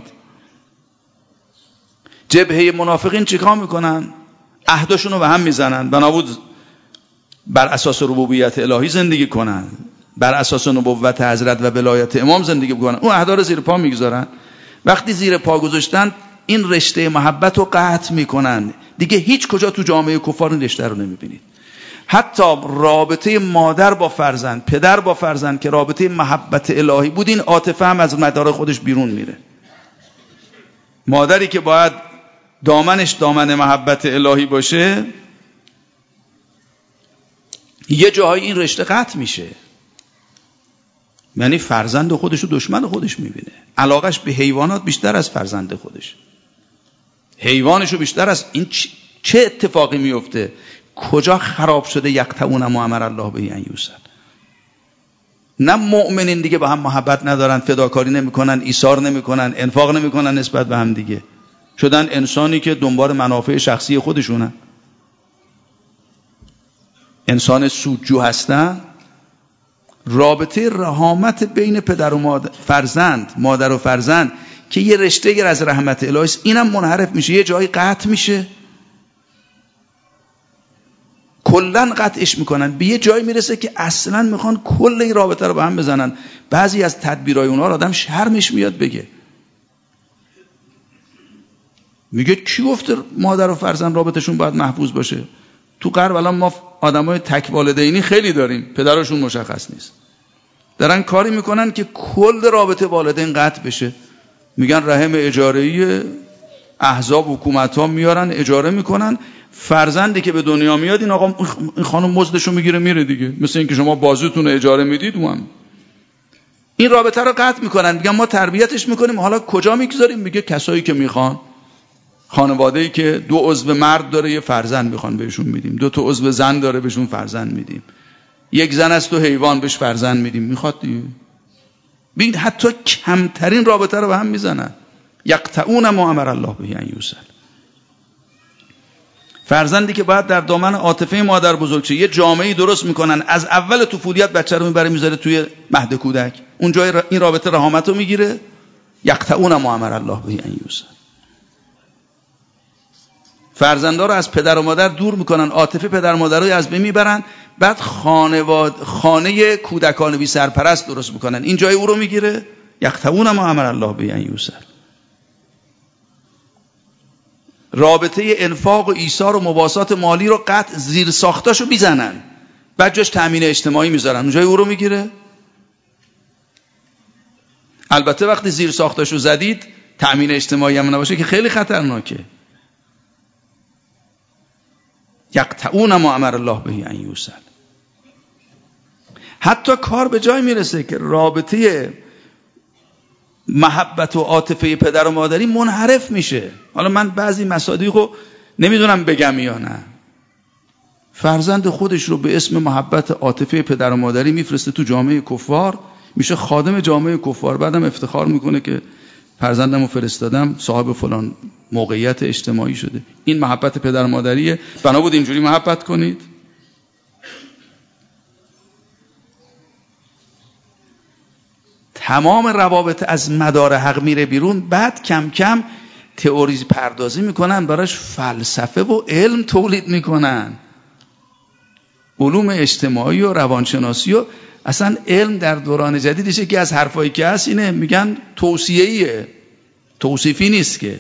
جبهه منافقین چیکار میکنن؟ عهدشون رو به هم میزنن، بنابود بر اساس ربوبیت الهی زندگی کنن، بر اساس نبوت حضرت و ولایت امام زندگی بکنن. اون عهدا رو زیر پا میگذارن. وقتی زیر پا گذاشتن این رشته محبت رو قطع میکنن. دیگه هیچ کجا تو جامعه کفار این رشته رو نمیبینید. حتی رابطه مادر با فرزند، پدر با فرزند که رابطه محبت الهی بود، این عاطفه هم از مدار خودش بیرون میره. مادری که باید دامنش دامن محبت الهی باشه، یه جاهای این رشته قطع میشه. یعنی فرزند خودش رو دشمن خودش میبینه. علاقش به حیوانات بیشتر از فرزند خودش، حیوانش رو بیشتر از این. چه اتفاقی میفته؟ کجا خراب شده؟ یقطعون ما امر الله به ان یوصل. نه مؤمنین دیگه با هم محبت ندارن، فداکاری نمیکنن، ایثار نمیکنن، انفاق نمیکنن نسبت به هم دیگه، شدن انسانی که دنبال منافع شخصی خودشونن، انسان سودجو هستن. رابطه رحامت بین پدر و فرزند، مادر و فرزند که یه رشته گر از رحمت الهی است، اینم منحرف میشه، یه جایی قطع میشه، کلن قطعش میکنن، به یه جایی میرسه که اصلا میخوان کل این رابطه رو به هم بزنن. بعضی از تدبیرهای اونها رو آدم شرمش میاد بگه، میگه کی گفته مادر و فرزند رابطشون باید محفوظ باشه؟ تو غرب الان ما آدمای تک والدینی خیلی داریم، پدرشون مشخص نیست، دارن کاری میکنن که کل رابطه والدین قطع بشه. میگن رحم اجاره‌ای، احزاب حکومت‌ها میارن اجاره میکنن، فرزندی که به دنیا میاد این آقا این خانم مزدشو میگیره میره دیگه، مثل اینکه شما بازوتون اجاره میدید اون این رابطه رو قطع میکنن. میگن ما تربیتش میکنیم، حالا کجا میگذاریم؟ میگه کسایی که میخوان، خانواده‌ای که 2 عضو مرد داره یه فرزند میخوان بهشون میدیم، 2 تا عضو زن داره بهشون فرزند میدیم، 1 زن است و حیوان بهش فرزند میدیم. میخواد دیگه. ببین حتی کمترین رابطه رو به هم میزنن. یقطعون ما امر الله به ان یوصل. فرزندی که باید در دامن عاطفه مادر بزرگ شه، یه جامعه‌ای درست میکنن، از اول طفولیت بچه رو میبره میذاره توی مهد کودک، اون جای این رابطه رحامت رو میگیره. یقطعون ما امر الله به ان یوصل. فرزندا رو از پدر و مادر دور میکنن، عاطفه پدر و مادر رو از بین میبرن، بعد خانه کودکان بی سرپرست درست میکنن، این جای او رو میگیره. یقطعون ما امر الله به ان یوصل. رابطه انفاق و ایثار و مواسات مالی رو قطع، زیر ساختاشو میزنن، بعد جاش تامین اجتماعی میذارن، اون جای او رو میگیره. البته وقتی زیر ساختاشو زدید تامین اجتماعی هم نباشه که خیلی خطرناکه. یقطعون ما امر الله به ان یوصل. حتی کار به جای میرسه که رابطه محبت و عاطفه پدر و مادری منحرف میشه. حالا من بعضی مصادیقو نمیدونم بگم یا نه. فرزند خودش رو به اسم محبت عاطفه پدر و مادری میفرسته تو جامعه کفار، میشه خادم جامعه کفار، بعدم افتخار میکنه که فرزندمو فرستادم صاحب فلان موقعیت اجتماعی شده. این محبت پدر و مادریه؟ بنا بود اینجوری محبت کنید؟ تمام روابط از مدار حق میره بیرون، بعد کم کم تئوری پردازی میکنن، براش فلسفه و علم تولید میکنن، علوم اجتماعی و روانشناسی و اصلا علم در دوران جدیدش که از حرفایی که هست اینه، میگن توصیه‌ایه، توصیفی نیست که.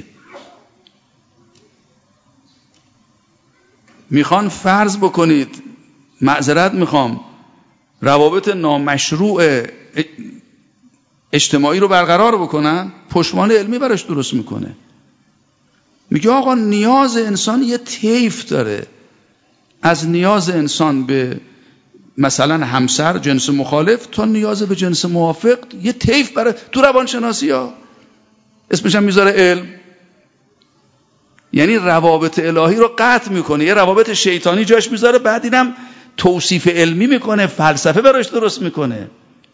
میخوان فرض بکنید، معذرت میخوام، روابط نامشروع اجتماعی رو برقرار بکنن، پشتوانه علمی براش درست میکنه. میگه آقا نیاز انسان یه طیف داره، از نیاز انسان به مثلا همسر جنس مخالف تا نیاز به جنس موافق یه طیف برای تو روانشناسی ها اسمش هم میذاره علم. یعنی روابط الهی رو قطع میکنه، یه روابط شیطانی جاش میذاره، بعد اینم توصیف علمی میکنه، فلسفه براش درست میکنه،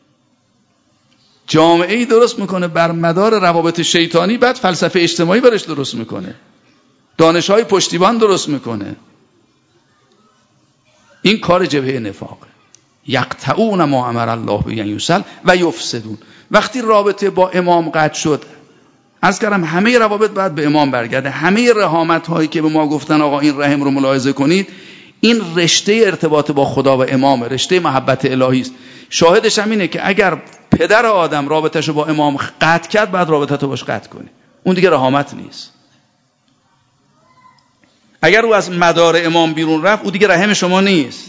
جامعه‌ای درست میکنه بر مدار روابط شیطانی، بعد فلسفه اجتماعی براش درست میکنه، دانش‌های پشتیبان درست میکنه. این کار جبهه نفاقه. یقطعون ما امر الله به ان یوصل و یفسدون. وقتی رابطه با امام قطع شد، عرض کردم همه روابط باید به امام برگرده. همه رحامت هایی که به ما گفتن آقا این رحم رو ملاحظه کنید، این رشته ارتباط با خدا و امام، رشته محبت الهی است. شاهدش هم اینه که اگر پدر آدم رابطه‌شو با امام قطع کرد، بعد رابطه‌تو باش قطع کنی، اون دیگه رحمت نیست. اگر او از مدار امام بیرون رفت، او دیگه رحم شما نیست.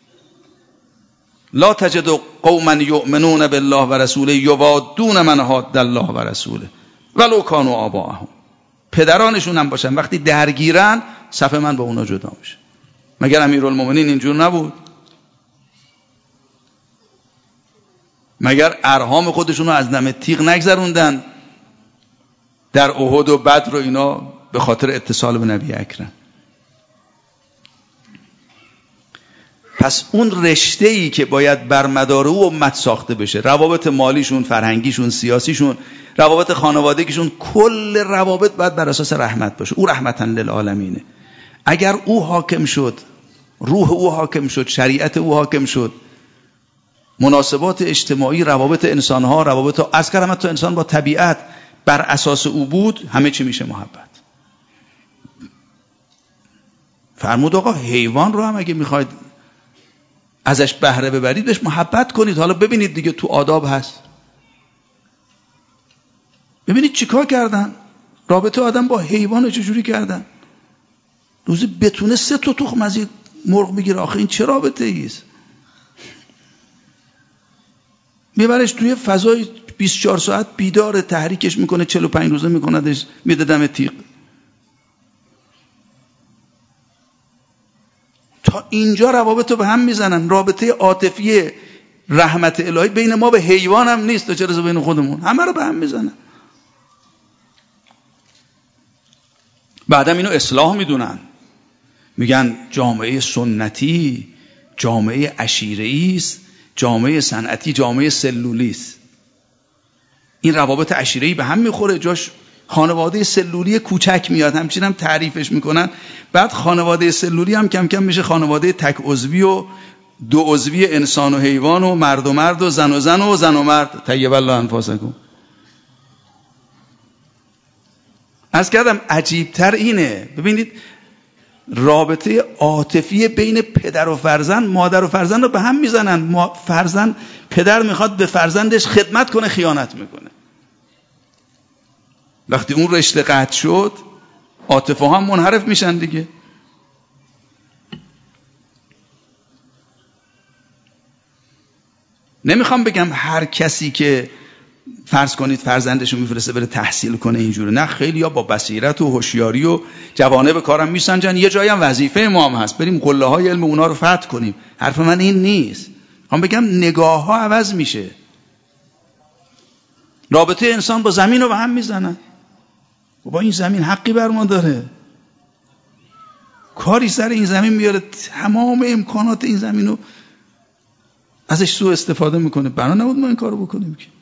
لا تجد قوما یؤمنون بالله و رسوله یوادون من حاد الله و رسوله ولو کانوا آباءهم. پدرانشون هم باشن، وقتی درگیرن صف من با اونا جدا میشه. مگر امیرالمومنین اینجور نبود؟ مگر ارحام خودشون رو از دم تیغ نگذروندن در احد و بدر و اینا به خاطر اتصال به نبی اکرم؟ پس اون رشته‌ای که باید بر مدار او امت ساخته بشه، روابط مالیشون، فرهنگیشون، سیاسیشون، روابط خانوادگیشون، کل روابط باید بر اساس رحمت باشه. او رحمتاً للعالمینه. اگر او حاکم شد، روح او حاکم شد، شریعت او حاکم شد، مناسبات اجتماعی، روابط انسان‌ها، روابط از کلمت تو انسان با طبیعت بر اساس او بود، همه چی میشه محبت. فرمود آقا حیوان رو هم اگه میخواید ازش بهره ببرید بهش محبت کنید. حالا ببینید دیگه تو آداب هست. ببینید چیکار کردن، رابطه آدم با حیوان چجوری کردن. روزی بتونه 3 تا تخم از این مرغ بگیره. آخه این چه رابطه ایست؟ میبرش توی فضای 24 ساعت بیدار، تحریکش میکنه، 45 روزه میکندش، میده دم تیغ. تا اینجا روابط رو به هم میزنن. رابطه عاطفی رحمت الهی بین ما به حیوان هم نیست، تا چه رسه بین خودمون، همه رو به هم میزنن. بعدم اینو اصلاح میدونن، میگن جامعه سنتی جامعه عشیره‌ای است، جامعه صنعتی جامعه سلولی است. این روابط عشیره‌ای به هم میخوره، جاش خانواده سلولی کوچک میاد، همچین هم تعریفش میکنن. بعد خانواده سلولی هم کم کم میشه خانواده تک عضوی و 2 عضوی، انسان و حیوان و مرد و مرد و زن و زن و زن و مرد. طیب الله انفاسکم. از کردم عجیبتر اینه، ببینید رابطه عاطفی بین پدر و فرزند، مادر و فرزند رو به هم میزنن. فرزند، پدر میخواد به فرزندش خدمت کنه، خیانت میکنه. وقتی اون رشته قطع شد، عاطفه هم منحرف میشن دیگه. نمیخوام بگم هر کسی که فرض کنید فرزندشو میفرسته بره تحصیل کنه اینجوره، نه، خیلی ها با بصیرت و هوشیاری و جوانب کارم میسنجن. یه جایی هم وظیفه ما هم هست بریم قله های علم اونا رو فتح کنیم. حرف من این نیست. میخوام بگم نگاه ها عوض میشه. رابطه انسان با زمین رو به هم میزنن. با این زمین حقی بر ما داره، کاری سر این زمین میاره، تمام امکانات این زمین رو ازش سوء استفاده میکنه. بنا نبود ما این کارو بکنیم که.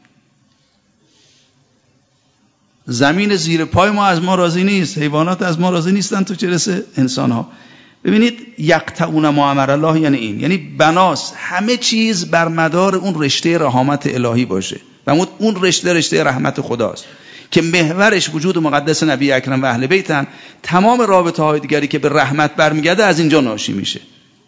زمین زیر پای ما از ما راضی نیست، حیوانات از ما راضی نیستن، تو چه رسه انسان ها. ببینید یقطعون ما امر الله یعنی این، یعنی بناس همه چیز بر مدار اون رشته رحمت الهی باشه و اون رشته رحمت خداست که محورش وجود مقدس نبی اکرم و اهل بیتن. تمام رابطه های دیگری که به رحمت برمیگرده از اینجا ناشی میشه.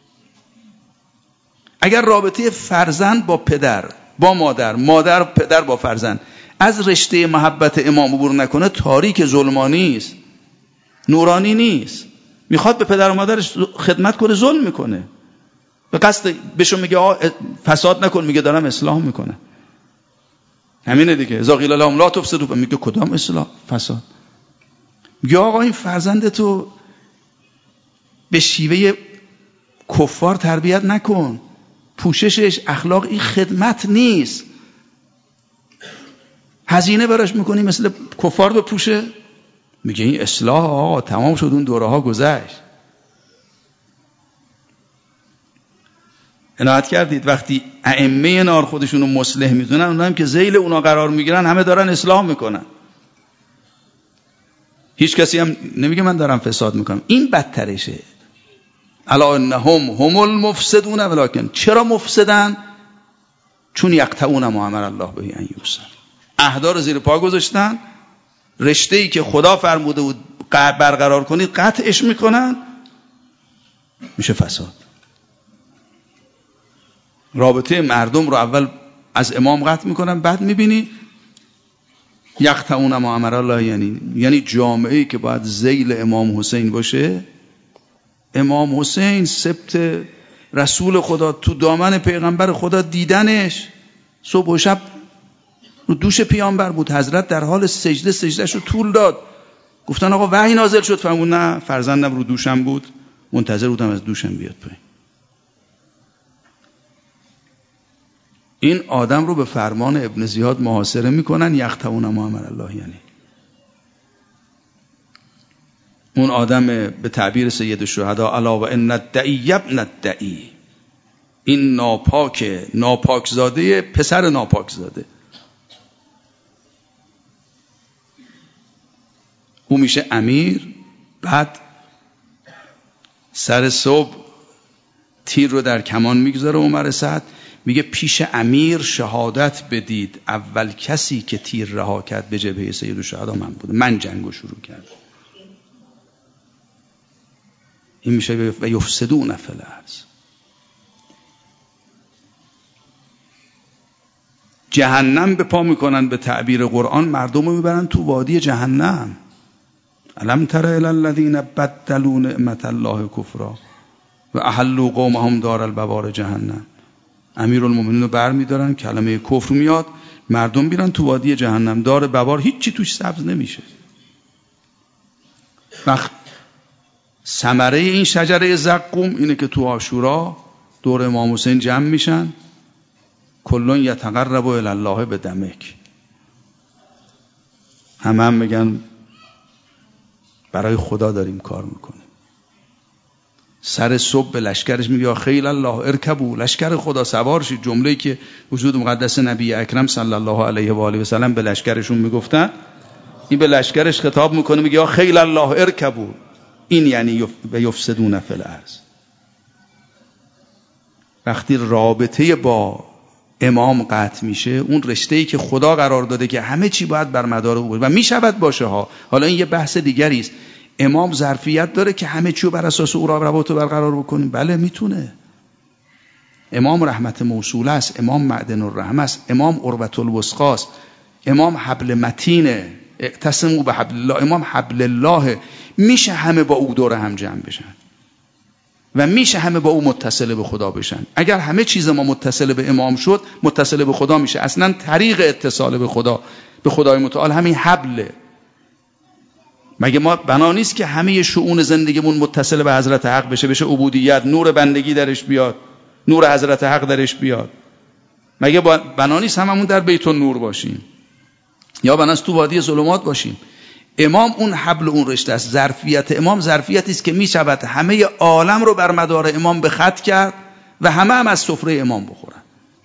اگر رابطه فرزند با پدر، با مادر، مادر پدر با فرزند از رشته محبت امام عبور نکنه، تاریک ظلمانی است، نورانی نیست. میخواد به پدر و مادرش خدمت کنه، ظلم میکنه. به قصد بهشون میگه فساد نکن، میگه دارم اصلاح میکنه. همینه دیگه. اذا قیل لهم لا تفسدوا، میگه کدام اصلاح؟ فساد. میگه آقا این فرزندتو به شیوه کفار تربیت نکن، پوششش اخلاق این خدمت نیست. هزینه براش میکنی مثل کفار بپوشه. میگه این اصلاح آقا تمام شد، اون دوره ها گذشت. عنایت کردید وقتی ائمه نار خودشونو مصلح میدونن، اونها هم که ذیل اونا قرار میگیرن همه دارن اصلاح میکنن. هیچ کسی هم نمیگه من دارم فساد میکنم. این بدترشه. الا انهم هم المفسدون ولکن. چرا مفسدن؟ چون یقطعون ما امر الله به ان یوصل. عهدا رو زیر پا گذاشتن، رشته‌ای که خدا فرموده بود برقرار کنید قطعش میکنن، میشه فساد. رابطه مردم رو اول از امام قطع میکنن، بعد میبینی یقطعون ما امر الله، یعنی جامعه‌ای که باید ذیل امام حسین باشه. امام حسین سبط رسول خدا، تو دامن پیغمبر خدا دیدنش، صبح و شب رو دوش پیامبر بود. حضرت در حال سجدهش رو طول داد. گفتن آقا وحی نازل شد، فرمود نه، فرزندم رو دوشم بود، منتظر بودم از دوشم بیاد پایین. این آدم رو به فرمان ابن زیاد محاصره میکنن. یقطعون ما امر الله، یعنی اون آدم به تعبیر سید الشهدا الا و ان الدعی ابن الدعی، این ناپاک زاده پسر ناپاک زاده، او میشه امیر. بعد سر صبح تیر رو در کمان میگذاره عمر سعد، میگه پیش امیر شهادت بدید، اول کسی که تیر رها کرد به جبهه سیدالشهدا من بودم، من جنگو شروع کردم. این میشه و یفسدون فی الارض. جهنم به پا میکنن، به تعبیر قرآن مردم رو میبرن تو وادی جهنم. الم تر الی الذین بدلوا نعمت الله کفرا و احلوا قومهم دار البوار جهنم. امیرالمومنین رو برمیدارن، کلمه کفر میاد، مردم میرن تو وادی جهنم، دار بوار، هیچی توش سبز نمیشه. وقت ثمره این شجره زقوم اینه که تو عاشورا دور امام حسین جمع میشن، کلون یتقرب الی الله بدمک، هم میگن برای خدا داریم کار میکنیم. سر صبح به لشکرش میگه یا خیل الله ارکبوا، لشکر خدا سوار شید. جمله‌ای که وجود مقدس نبی اکرم صلی الله علیه و آله و سلم به لشکرشون میگفتن، این به لشکرش خطاب میکنه، میگه یا خیل الله ارکبوا. این یعنی یفسدون فی الارض. وقتی رابطه با امام قطع میشه، اون رشته‌ای که خدا قرار داده که همه چی باید بر مدار او باشه و میشود باشه ها. حالا این یه بحث دیگری است. امام ظرفیت داره که همه چی رو بر اساس او روابط رو برقرار بکنیم؟ بله میتونه. امام رحمت موصوله است، امام معدن الرحمه است، امام عروة الوثقی است، امام حبل متینه، اعتصموا بحبل الله، امام حبل الله. میشه همه با او دور هم جمع بشن و میشه همه با او متصل به خدا بشن. اگر همه چیز ما متصل به امام شد، متصل به خدا میشه. اصلا طریق اتصال به خدا، به خدای متعال همین حبله. مگه ما بنا نیست که همه شؤون زندگیمون متصل به حضرت حق بشه عبودیت، نور بندگی درش بیاد، نور حضرت حق درش بیاد؟ مگه بنا نیست هممون در بیت النور باشیم یا بنا است تو وادی ظلمات باشیم؟ امام اون حبل، اون رشته است. ظرفیت امام ظرفیتی است که میشود همه عالم رو بر مدار امام به خط کرد و همه هم از سفره امام بخورن،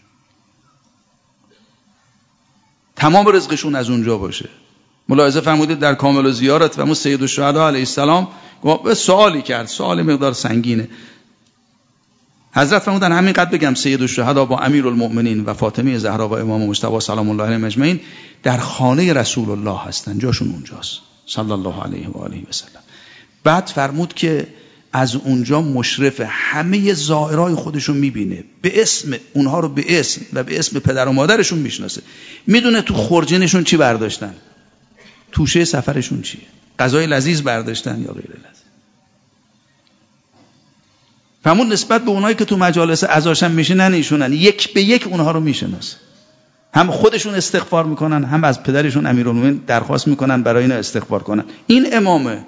تمام رزقشون از اونجا باشه. ملاحظه فرمودید در کامل و زیارت و مو سیدالشهدا علیه السلام سوالی کرد، سوال مقدار سنگینه. حضرت فرمودن همینقدر بگم سیدالشهدا با امیرالمؤمنین و فاطمه زهرا و امام مجتبی سلام الله علیهم اجمعین در خانه رسول الله هستن، جاشون اونجاست صلی الله علیه و آله و سلم. بعد فرمود که از اونجا مشرف همه زائرای خودشون میبینه، به اسم اونها رو به اسم و به اسم پدر و مادرشون میشناسه، میدونه تو خورجینشون چی برداشتن، توشه سفرشون چیه، غذای لذیذ برداشتن یا غیر لذیذ. فرمود نسبت به اونایی که تو مجالس عزاشن میشینن، ایشونن یک به یک اونها رو میشناسه، هم خودشون استغفار میکنن، هم از پدرشون امیرالمومنین درخواست میکنن برای اینا استغفار کنن. این امامه.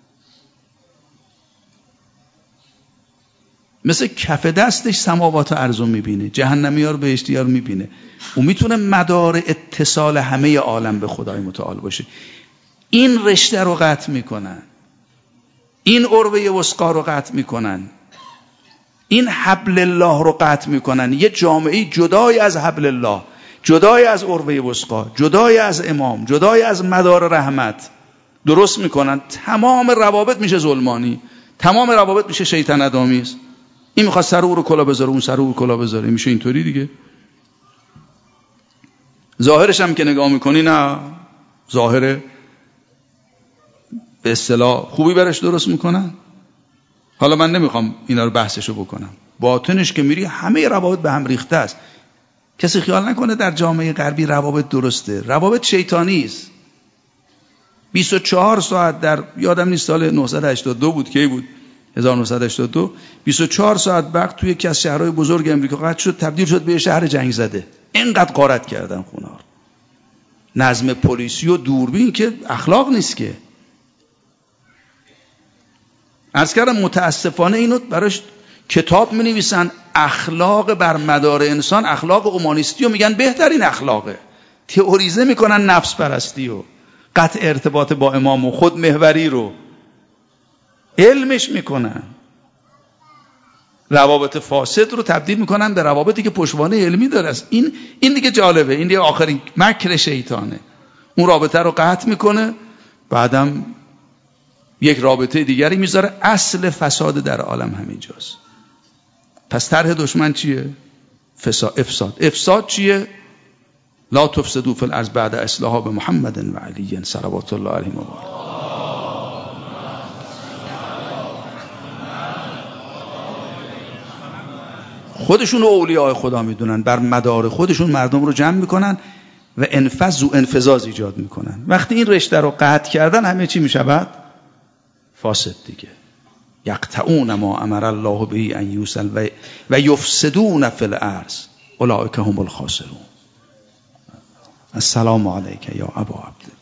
مثل کف دستش سماوات و ارض میبینه، جهنمی‌ها رو بهشتی‌ها رو میبینه. اون میتونه مدار اتصال همه عالم به خدای متعال باشه. این رشته رو قطع میکنن، این عروه وثقی رو قطع میکنن، این حبل الله رو قطع میکنن. یه جامعه جدای از حبل الله، جدای از عروه وثقی، جدای از امام، جدای از مدار رحمت درست میکنن. تمام روابط میشه ظلمانی، تمام روابط میشه شیطنت آمیز. این میخواد سر او رو کلا بذاره، اون سر او رو کلا بذاره، میشه اینطوری دیگه. ظاهرش هم که نگاه میکنی، نه ظاهر به اصطلاح خوبی برش درست میکنن. حالا من نمیخوام اینا رو بحثشو بکنم. باطنش که میری همه روابط به هم ریخته است. کسی خیال نکنه در جامعه غربی روابط درسته، روابط شیطانی است. 24 ساعت در یادم نیست سال 982 بود، کی بود 1982، 24 ساعت وقت توی یکی از شهرهای بزرگ امریکا قطع شد، تبدیل شد به شهر جنگ زده. اینقدر غارت کردن خونه‌ها. نظم پلیسی و دوربین که اخلاق نیست که. عرض کردم متاسفانه اینو براش کتاب می‌نویسن، اخلاق بر مدار انسان، اخلاق اومانیستی رو میگن بهترین اخلاقه. تئوریزه میکنن نفس پرستی و قطع ارتباط با امام و خود محوری رو علمش میکنن. روابط فاسد رو تبدیل میکنن به روابطی که پشتوانه علمی داره. این دیگه جالبه، این دیگه آخرین مکر شیطانه. اون رابطه رو قطع میکنه، بعدم یک رابطه دیگری میذاره. اصل فساد در عالم همینجاست. پس طرح دشمن چیه؟ افساد چیه؟ لا تفسدوا فی الارض بعد اصلاحها به محمد و علی صلوات الله علیهم و آله. خودشون رو اولیاء خدا میدونن، بر مدار خودشون مردم رو جمع میکنن و انفذاز ایجاد میکنن. وقتی این رشته رو قطع کردن همه چی میشود فاسد دیگه. یقطعون ما امر الله به ان یوصل و یفسدون فی الارض اولئک هم الخاسرون. السلام علیک یا ابا عبد